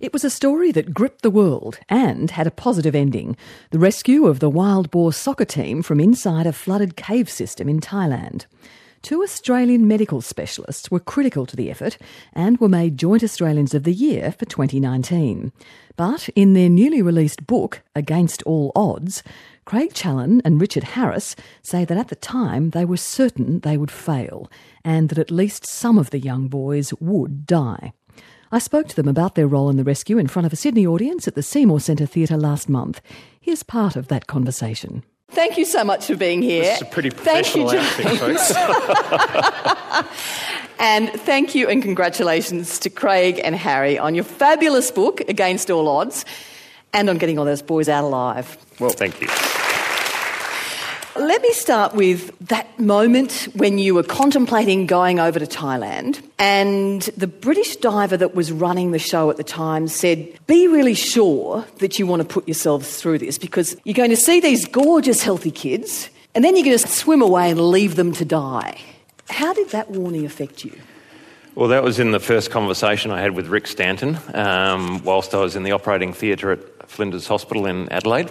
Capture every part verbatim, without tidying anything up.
It was a story that gripped the world and had a positive ending. The rescue of the wild boar soccer team from inside a flooded cave system in Thailand. Two Australian medical specialists were critical to the effort and were made Joint Australians of the Year for twenty nineteen. But in their newly released book, Against All Odds, Craig Challen and Richard Harris say that at the time they were certain they would fail and that at least some of the young boys would die. I spoke to them about their role in the rescue in front of a Sydney audience at the Seymour Centre Theatre last month. Here's part of that conversation. Thank you so much for being here. This is a pretty professional outfit, folks. And thank you and congratulations to Craig and Harry on your fabulous book, Against All Odds, and on getting all those boys out alive. Well, thank you. Let me start with that moment when you were contemplating going over to Thailand and the British diver that was running the show at the time said, be really sure that you want to put yourselves through this because you're going to see these gorgeous, healthy kids and then you're going to swim away and leave them to die. How did that warning affect you? Well, that was in the first conversation I had with Rick Stanton um, whilst I was in the operating theatre at Flinders Hospital in Adelaide.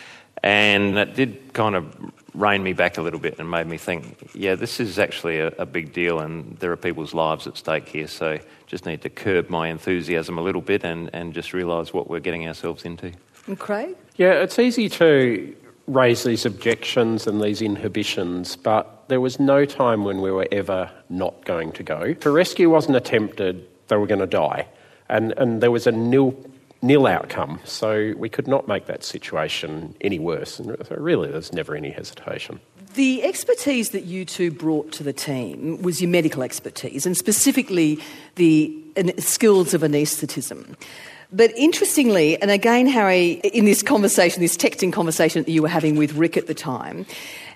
And that did kind of rein me back a little bit and made me think, yeah, this is actually a, a big deal and there are people's lives at stake here, so just need to curb my enthusiasm a little bit and, and just realise what we're getting ourselves into. And Craig? Yeah, it's easy to raise these objections and these inhibitions, but there was no time when we were ever not going to go. If a rescue wasn't attempted, they were going to die. And, and there was a nil nil outcome, so we could not make that situation any worse. And so really, there's never any hesitation. The expertise that you two brought to the team was your medical expertise, and specifically the skills of anaesthetism. But interestingly, and again, Harry, in this conversation, this texting conversation that you were having with Rick at the time,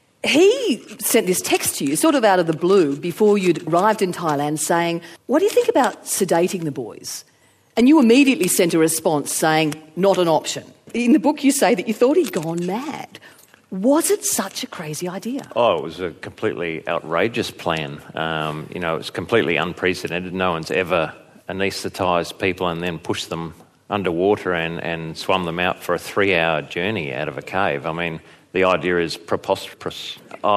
he sent this text to you, sort of out of the blue, before you'd arrived in Thailand, saying, what do you think about sedating the boys? And you immediately sent a response saying, not an option. In the book you say that you thought he'd gone mad. Was it such a crazy idea? Oh, it was a completely outrageous plan. Um, you know, it's completely unprecedented. No one's ever anaesthetised people and then pushed them underwater and, and swum them out for a three-hour journey out of a cave. I mean, the idea is preposterous.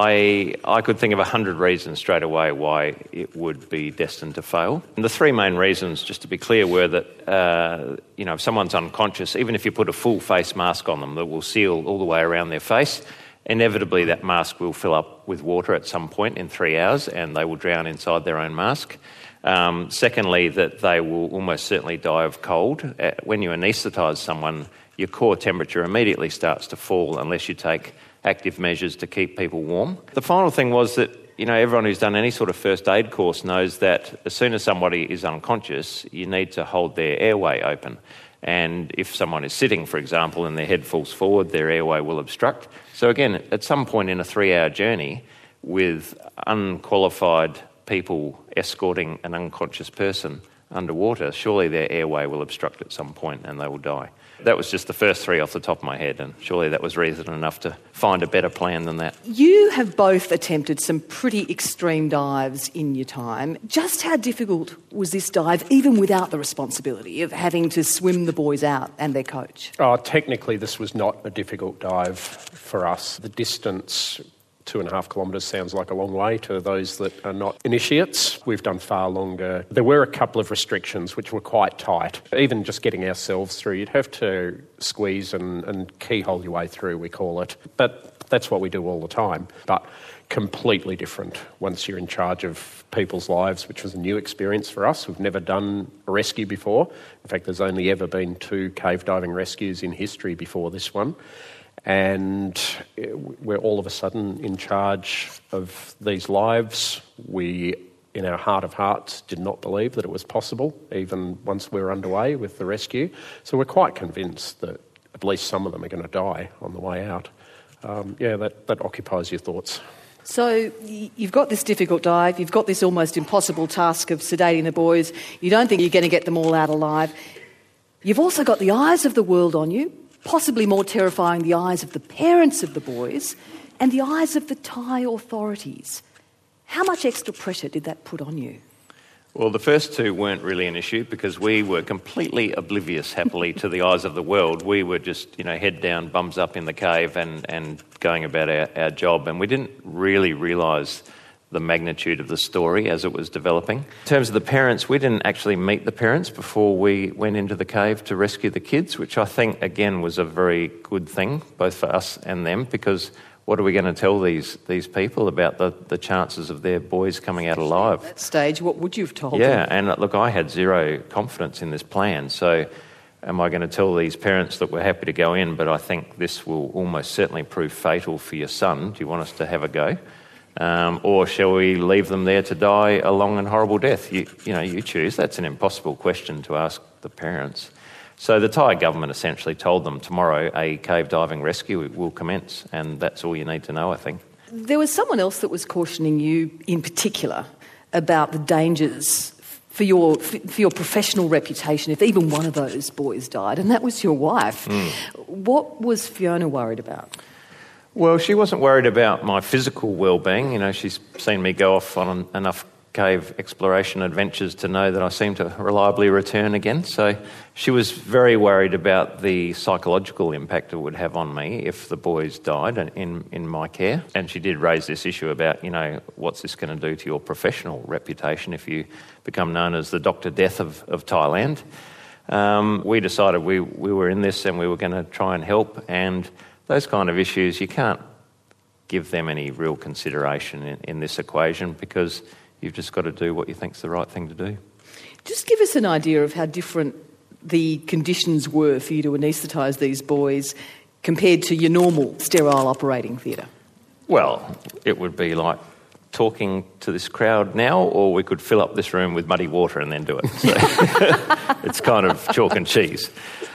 I I could think of a hundred reasons straight away why it would be destined to fail. And the three main reasons, just to be clear, were that, uh, you know, if someone's unconscious, even if you put a full face mask on them that will seal all the way around their face, inevitably that mask will fill up with water at some point in three hours and they will drown inside their own mask. Um, secondly, that they will almost certainly die of cold. Uh, when you anaesthetise someone, your core temperature immediately starts to fall unless you take active measures to keep people warm. The final thing was that, you know, everyone who's done any sort of first aid course knows that as soon as somebody is unconscious, you need to hold their airway open. And if someone is sitting, for example, and their head falls forward, their airway will obstruct. So again, at some point in a three-hour journey with unqualified people escorting an unconscious person underwater, surely their airway will obstruct at some point and they will die. That was just the first three off the top of my head, and surely that was reason enough to find a better plan than that. You have both attempted some pretty extreme dives in your time. Just how difficult was this dive, even without the responsibility of having to swim the boys out and their coach? Oh, technically, this was not a difficult dive for us. The distance, two and a half kilometres, sounds like a long way to those that are not initiates. We've done far longer. There were a couple of restrictions which were quite tight. Even just getting ourselves through, you'd have to squeeze and, and keyhole your way through, we call it. But that's what we do all the time. But completely different once you're in charge of people's lives, which was a new experience for us. We've never done a rescue before. In fact, there's only ever been two cave diving rescues in history before this one. And we're all of a sudden in charge of these lives. We, in our heart of hearts, did not believe that it was possible, even once we were underway with the rescue. So we're quite convinced that at least some of them are going to die on the way out. Um, yeah, that, that occupies your thoughts. So you've got this difficult dive, you've got this almost impossible task of sedating the boys, you don't think you're going to get them all out alive. You've also got the eyes of the world on you, possibly more terrifying, the eyes of the parents of the boys and the eyes of the Thai authorities. How much extra pressure did that put on you? Well, the first two weren't really an issue because we were completely oblivious, happily, to the eyes of the world. We were just, you know, head down, bums up in the cave and, and going about our, our job. And we didn't really realise the magnitude of the story as it was developing. In terms of the parents, we didn't actually meet the parents before we went into the cave to rescue the kids, which I think, again, was a very good thing, both for us and them, because what are we going to tell these these people about the, the chances of their boys coming out alive? At that stage, what would you have told Yeah, them? and uh, look, I had zero confidence in this plan, so am I going to tell these parents that we're happy to go in, but I think this will almost certainly prove fatal for your son? Do you want us to have a go? Um, or shall we leave them there to die a long and horrible death? You, you know, you choose. That's an impossible question to ask the parents. So the Thai government essentially told them tomorrow a cave diving rescue will commence, and that's all you need to know, I think. There was someone else that was cautioning you in particular about the dangers for your for your professional reputation if even one of those boys died, and that was your wife. Mm. What was Fiona worried about? Well, she wasn't worried about my physical well-being. You know, she's seen me go off on enough cave exploration adventures to know that I seem to reliably return again. So she was very worried about the psychological impact it would have on me if the boys died in, in my care. And she did raise this issue about, you know, what's this going to do to your professional reputation if you become known as the Doctor Death of, of Thailand. Um, we decided we, we were in this and we were going to try and help, and those kind of issues, you can't give them any real consideration in, in this equation because you've just got to do what you think's the right thing to do. Just give us an idea of how different the conditions were for you to anaesthetise these boys compared to your normal sterile operating theatre. Well, it would be like talking to this crowd now, or we could fill up this room with muddy water and then do it. So it's kind of chalk and cheese.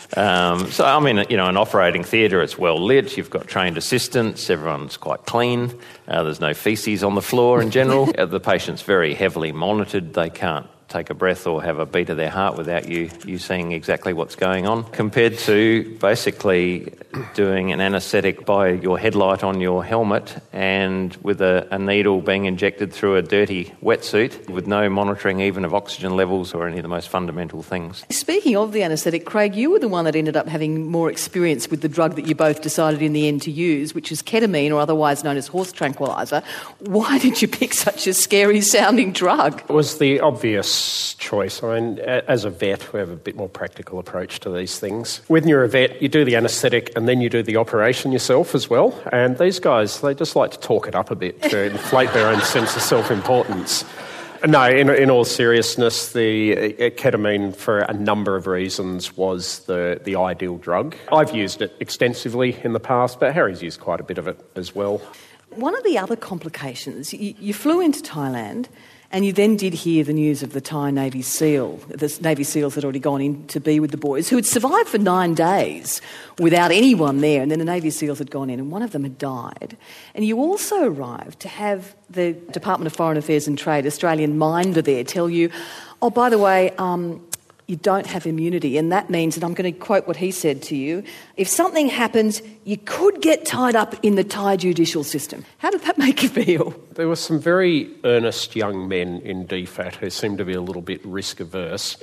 Um, so, I mean, you know, an operating theatre, it's well lit, you've got trained assistants, everyone's quite clean, uh, there's no faeces on the floor in general. uh, the patient's very heavily monitored, they can't take a breath or have a beat of their heart without you, you seeing exactly what's going on, compared to basically doing an anaesthetic by your headlight on your helmet and with a, a needle being injected through a dirty wetsuit with no monitoring even of oxygen levels or any of the most fundamental things. Speaking of the anaesthetic, Craig, you were the one that ended up having more experience with the drug that you both decided in the end to use, which is ketamine, or otherwise known as horse tranquilizer. Why did you pick such a scary-sounding drug? It was the obvious choice. I mean, as a vet, we have a bit more practical approach to these things. When you're a vet, you do the anaesthetic and then you do the operation yourself as well. And these guys, they just like to talk it up a bit to inflate their own sense of self-importance. No, in, in all seriousness, the uh, ketamine, for a number of reasons, was the, the ideal drug. I've used it extensively in the past, but Harry's used quite a bit of it as well. One of the other complications, you, you flew into Thailand and you then did hear the news of the Thai Navy SEAL. The Navy SEALs had already gone in to be with the boys, who had survived for nine days without anyone there, and then the Navy SEALs had gone in and one of them had died. And you also arrived to have the Department of Foreign Affairs and Trade, Australian Minder there, tell you, oh, by the way, um, you don't have immunity, and that means, and I'm going to quote what he said to you, if something happens, you could get tied up in the Thai judicial system. How did that make you feel? There were some very earnest young men in D FAT who seemed to be a little bit risk-averse.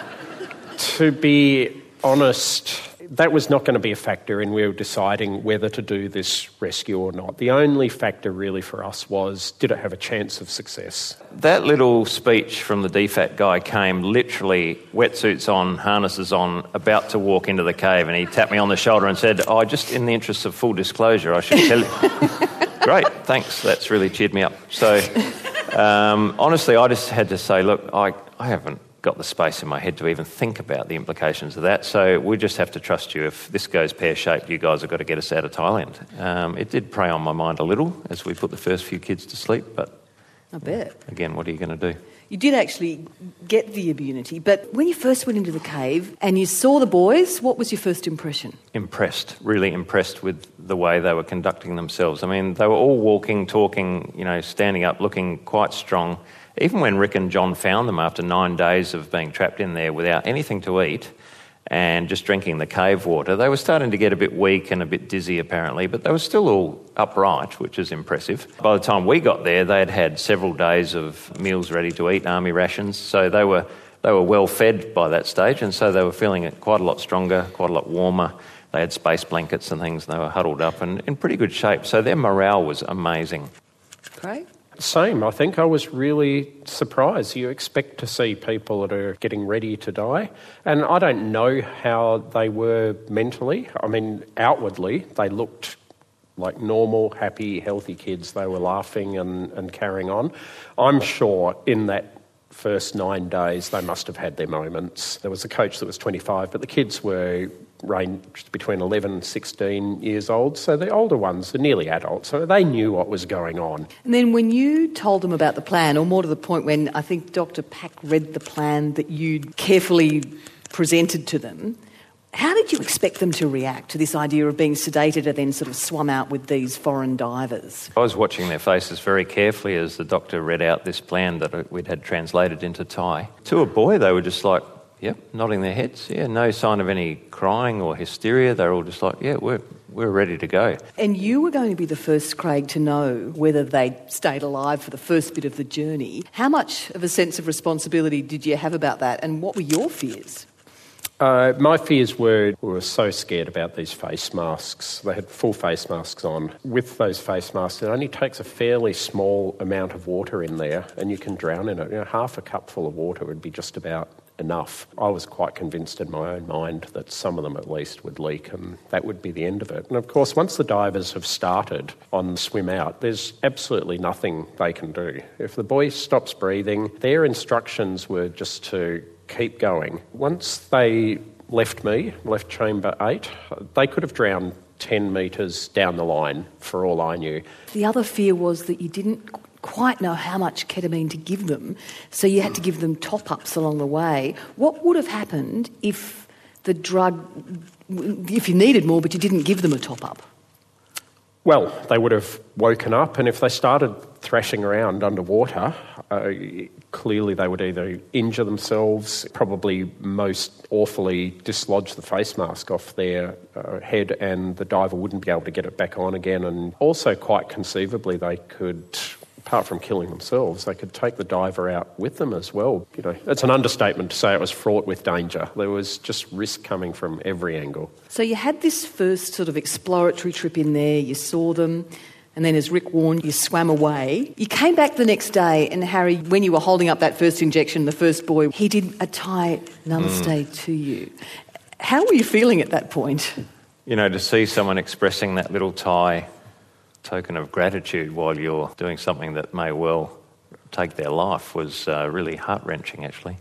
To be honest, that was not going to be a factor in we were deciding whether to do this rescue or not. The only factor really for us was, did it have a chance of success? That little speech from the D FAT guy came literally wetsuits on, harnesses on, about to walk into the cave, and he tapped me on the shoulder and said, oh, just in the interest of full disclosure, I should tell you. Great, thanks, that's really cheered me up. So, um, honestly, I just had to say, look, I, I haven't got the space in my head to even think about the implications of that, so we just have to trust you. If this goes pear-shaped, you guys have got to get us out of Thailand. Um, it did prey on my mind a little as we put the first few kids to sleep, but I bet. Again, what are you going to do? You did actually get the immunity, but when you first went into the cave and you saw the boys, what was your first impression? Impressed, really impressed with the way they were conducting themselves. I mean, they were all walking, talking, you know, standing up, looking quite strong. Even when Rick and John found them after nine days of being trapped in there without anything to eat, and just drinking the cave water. They were starting to get a bit weak and a bit dizzy apparently, but they were still all upright, which is impressive. By the time we got there, they had had several days of meals ready to eat, army rations, so they were they were well fed by that stage, and so they were feeling quite a lot stronger, quite a lot warmer. They had space blankets and things, and they were huddled up and in pretty good shape, so their morale was amazing. Great. Same, I think. I was really surprised. You expect to see people that are getting ready to die, and I don't know how they were mentally. I mean, outwardly, they looked like normal, happy, healthy kids. They were laughing and, and carrying on. I'm sure in that first nine days they must have had their moments. There was a coach that was twenty-five, but the kids were ranged between eleven and sixteen years old, so the older ones are nearly adults, so they knew what was going on. And then when you told them about the plan, or more to the point when I think Doctor Pack read the plan that you'd carefully presented to them, how did you expect them to react to this idea of being sedated and then sort of swum out with these foreign divers? I was watching their faces very carefully as the doctor read out this plan that we'd had translated into Thai. To a boy, they were just like, yep, nodding their heads. Yeah, no sign of any crying or hysteria. They're all just like, yeah, we're we're ready to go. And you were going to be the first, Craig, to know whether they'd stayed alive for the first bit of the journey. How much of a sense of responsibility did you have about that, and what were your fears? Uh, my fears were we were so scared about these face masks. They had full face masks on. With those face masks, it only takes a fairly small amount of water in there and you can drown in it. You know, half a cupful of water would be just about enough. I was quite convinced in my own mind that some of them at least would leak and that would be the end of it. And of course, once the divers have started on the swim out, there's absolutely nothing they can do. If the boy stops breathing, their instructions were just to keep going. Once they left me, left chamber eight, they could have drowned ten metres down the line for all I knew. The other fear was that you didn't quite know how much ketamine to give them, so you had to give them top-ups along the way. What would have happened if the drug, if you needed more but you didn't give them a top-up? Well, they would have woken up, and if they started thrashing around underwater, uh, clearly they would either injure themselves, probably most awfully dislodge the face mask off their uh, head, and the diver wouldn't be able to get it back on again. And also, quite conceivably, they could, apart from killing themselves, they could take the diver out with them as well. You know, it's an understatement to say it was fraught with danger. There was just risk coming from every angle. So you had this first sort of exploratory trip in there, you saw them, and then as Rick warned, you swam away. You came back the next day, and Harry, when you were holding up that first injection, the first boy, he did a Thai namaste mm. to you. How were you feeling at that point? You know, to see someone expressing that little Thai token of gratitude while you're doing something that may well take their life was uh, really heart-wrenching, actually.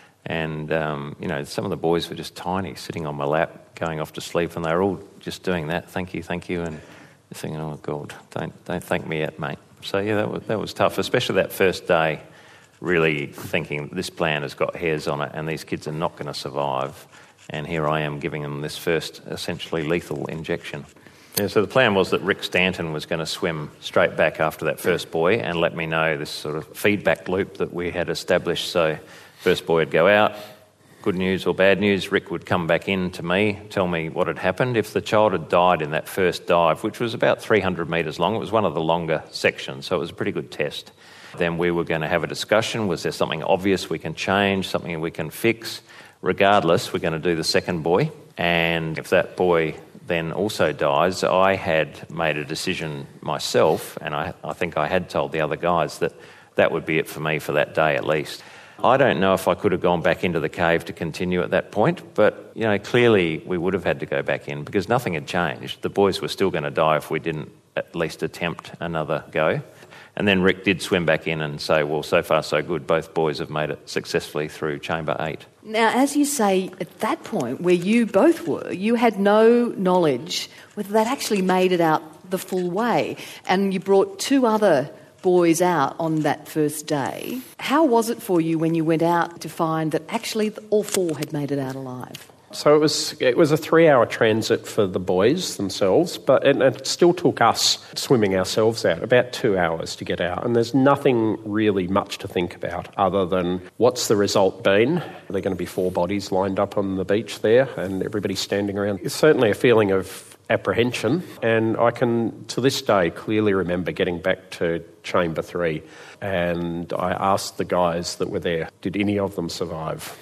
And, um, you know, some of the boys were just tiny, sitting on my lap, going off to sleep, and they were all just doing that, thank you, thank you, and thinking, oh, God, don't don't thank me yet, mate. So, yeah, that was, that was tough, especially that first day, really thinking this plan has got hairs on it and these kids are not going to survive. And here I am giving them this first essentially lethal injection. Yeah, so the plan was that Rick Stanton was going to swim straight back after that first boy and let me know this sort of feedback loop that we had established. So first boy would go out, good news or bad news, Rick would come back in to me, tell me what had happened. If the child had died in that first dive, which was about three hundred metres long, it was one of the longer sections, so it was a pretty good test. Then we were going to have a discussion. Was there something obvious we can change, something we can fix? Regardless, we're going to do the second boy. And if that boy then also dies, I had made a decision myself, and I, I think I had told the other guys that that would be it for me for that day at least. I don't know if I could have gone back into the cave to continue at that point, but, you know, clearly we would have had to go back in because nothing had changed. The boys were still going to die if we didn't at least attempt another go. And then Rick did swim back in and say, well, so far so good. Both boys have made it successfully through chamber eight. Now, as you say, at that point where you both were, you had no knowledge whether they'd actually made it out the full way. And you brought two other boys out on that first day. How was it for you when you went out to find that actually all four had made it out alive? So it was it was a three-hour transit for the boys themselves, but it, it still took us swimming ourselves out about two hours to get out. And there's nothing really much to think about other than what's the result been? Are there going to be four bodies lined up on the beach there and everybody standing around? It's certainly a feeling of apprehension, and I can, to this day, clearly remember getting back to Chamber three, and I asked the guys that were there, did any of them survive?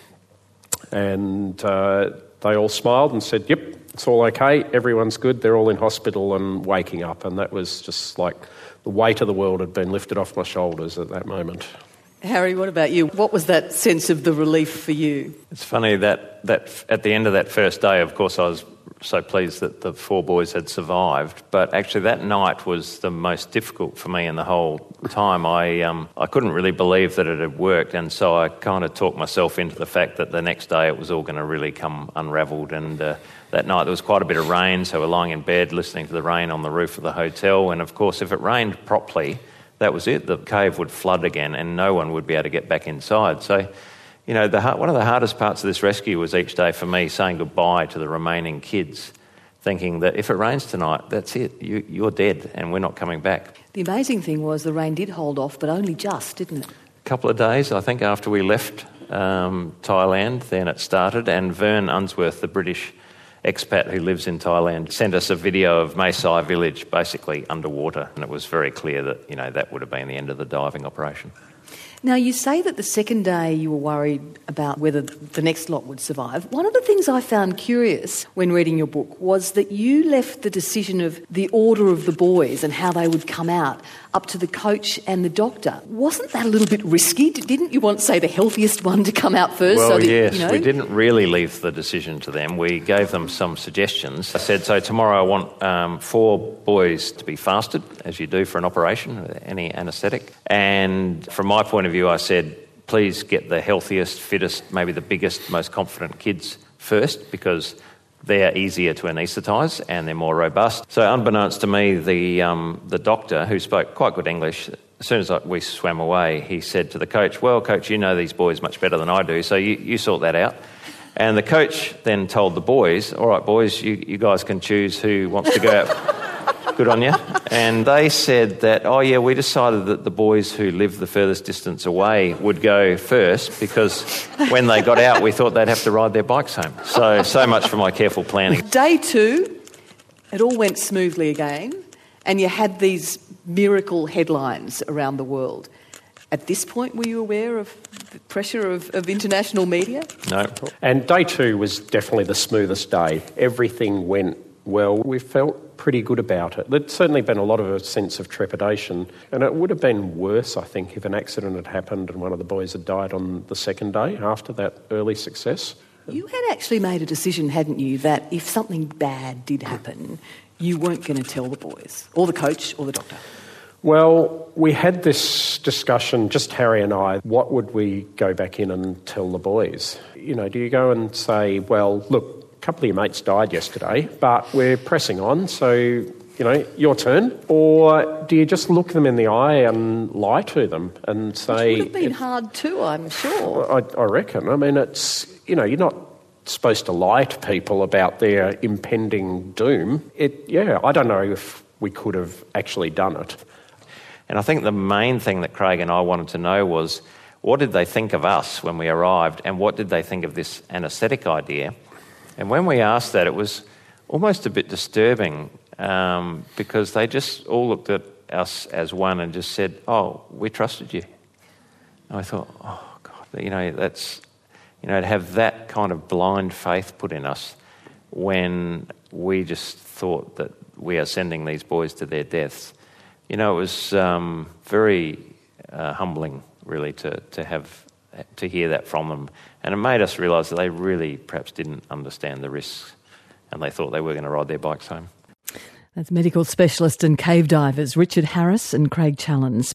And uh, they all smiled and said, yep, it's all okay, everyone's good, they're all in hospital and waking up. And that was just like the weight of the world had been lifted off my shoulders at that moment. Harry, what about you? What was that sense of the relief for you? It's funny that, that at the end of that first day, of course, I was so pleased that the four boys had survived, but actually that night was the most difficult for me in the whole time. I um, I couldn't really believe that it had worked, and so I kind of talked myself into the fact that the next day it was all going to really come unravelled. And uh, that night there was quite a bit of rain, so we're lying in bed listening to the rain on the roof of the hotel, and of course if it rained properly, that was it. The cave would flood again and no one would be able to get back inside. So, you know, the, one of the hardest parts of this rescue was each day for me saying goodbye to the remaining kids, thinking that if it rains tonight, that's it, you, you're dead and we're not coming back. The amazing thing was the rain did hold off, but only just, didn't it? A couple of days, I think, after we left um, Thailand, then it started, and Vern Unsworth, the British expat who lives in Thailand, sent us a video of Mae Sai village basically underwater, and it was very clear that, you know, that would have been the end of the diving operation. Now, you say that the second day you were worried about whether the next lot would survive. One of the things I found curious when reading your book was that you left the decision of the order of the boys and how they would come out up to the coach and the doctor. Wasn't that a little bit risky? Didn't you want, say, the healthiest one to come out first? Well, so that, yes, you know... we didn't really leave the decision to them. We gave them some suggestions. I said, so tomorrow I want um, four boys to be fasted, as you do for an operation, any anaesthetic. And from my point of view, I said, please get the healthiest, fittest, maybe the biggest, most confident kids first, because they're easier to anaesthetise and they're more robust. So unbeknownst to me, the um, the doctor, who spoke quite good English, as soon as we swam away, he said to the coach, well, coach, you know these boys much better than I do, so you, you sort that out. And the coach then told the boys, all right, boys, you, you guys can choose who wants to go out. Good on you. And they said that, oh yeah, we decided that the boys who lived the furthest distance away would go first, because when they got out we thought they'd have to ride their bikes home. So, so much for my careful planning. Day two, it all went smoothly again, and you had these miracle headlines around the world. At this point, were you aware of the pressure of, of international media? No. And day two was definitely the smoothest day. Everything went well. We felt pretty good about it. There'd certainly been a lot of a sense of trepidation, and it would have been worse, I think, if an accident had happened and one of the boys had died on the second day after that early success. You had actually made a decision, hadn't you, that if something bad did happen, you weren't going to tell the boys, or the coach, or the doctor? Well, we had this discussion, just Harry and I, what would we go back in and tell the boys? You know, do you go and say, well, look, a couple of your mates died yesterday, but we're pressing on, so, you know, your turn? Or do you just look them in the eye and lie to them and say... Which would have been hard too, I'm sure. I, I reckon. I mean, it's, you know, you're not supposed to lie to people about their impending doom. It, yeah, I don't know if we could have actually done it. And I think the main thing that Craig and I wanted to know was, what did they think of us when we arrived, and what did they think of this anaesthetic idea? And when we asked that, it was almost a bit disturbing, um, because they just all looked at us as one and just said, oh, we trusted you. And I thought, oh, God, you know, that's, you know, to have that kind of blind faith put in us when we just thought that we are sending these boys to their deaths. You know, it was um, very uh, humbling, really, to, to have to hear that from them. And it made us realise that they really perhaps didn't understand the risks, and they thought they were going to ride their bikes home. That's medical specialist and cave divers Richard Harris and Craig Challens.